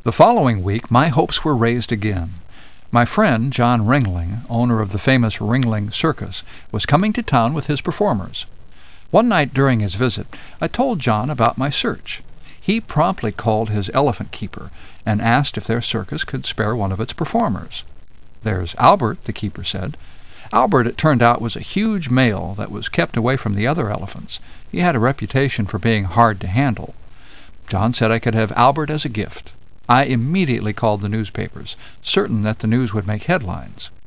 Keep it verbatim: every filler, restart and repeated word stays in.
The following week my hopes were raised again. My friend, John Ringling, owner of the famous Ringling Circus, was coming to town with his performers. One night during his visit, I told John about my search. He promptly called his elephant keeper and asked if their circus could spare one of its performers. "There's Albert," the keeper said. Albert, it turned out, was a huge male that was kept away from the other elephants. He had a reputation for being hard to handle. John said I could have Albert as a gift. I immediately called the newspapers, certain that the news would make headlines.